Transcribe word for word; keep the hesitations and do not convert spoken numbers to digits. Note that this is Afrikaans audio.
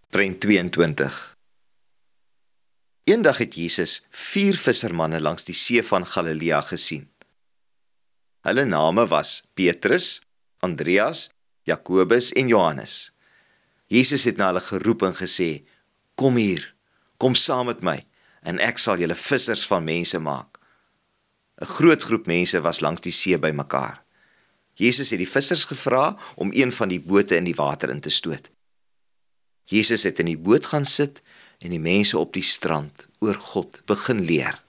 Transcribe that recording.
Prent tweeëntwintig. Eendag het Jesus vier vissermanne langs die see van Galilea gesien. Hulle name was Petrus, Andreas, Jakobus en Johannes. Jesus het na hulle geroep en gesê, kom hier, kom saam met my, en ek sal julle vissers van mense maak. 'n Groot groep mense was langs die see bymekaar. Jesus het die vissers gevra om een van die bote in die water in te stoot. Jesus het in die boot gaan sit en die mense op die strand oor God begin leer.